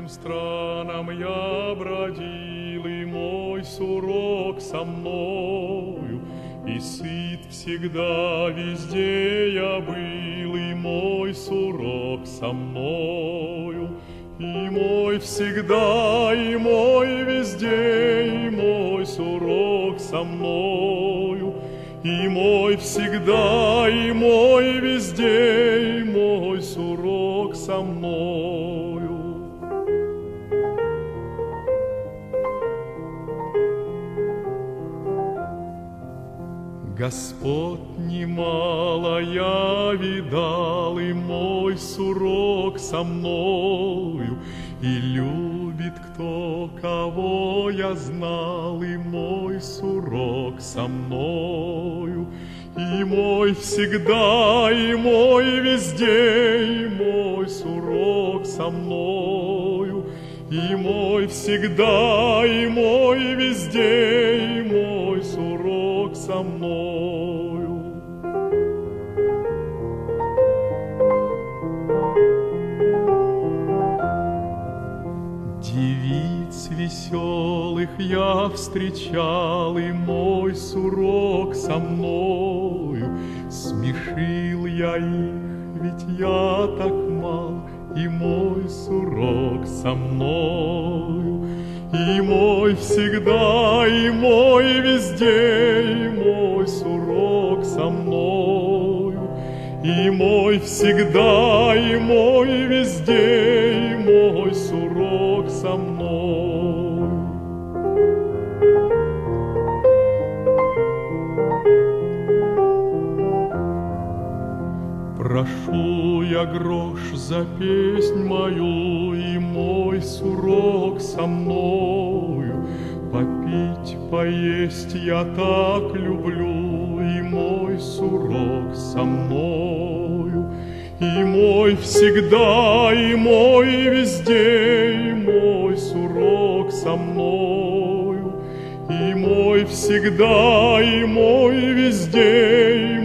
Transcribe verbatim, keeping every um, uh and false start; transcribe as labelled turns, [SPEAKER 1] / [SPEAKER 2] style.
[SPEAKER 1] чужим странам я бродил, и мой сурок со мною, и сыт всегда везде я был, и мой сурок со мною, и мой всегда, и мой везде, и мой сурок со мною, и мой всегда, и мой везде, и мой сурок со мною. Господ немало я видал, и мой сурок со мною, и любит кто, кого я знал, и мой сурок со мною, и мой всегда, и мой везде, и мой сурок со мною, и мой всегда, и мой везде, и мой сурок со мною. Девиц веселых я встречал, и мой сурок со мною, смешил я их, ведь я так мал, и мой сурок со мною, и мой всегда, и мой везде, и мой сурок со мною, и мой всегда, и мой везде, и мой сурок со мною. Прошу я грош за песнь мою, и мой сурок со мною. Попить, поесть я так люблю, и мой сурок со мною, и мой всегда, и мой везде, и мой сурок со мною, и мой всегда, и мой везде, и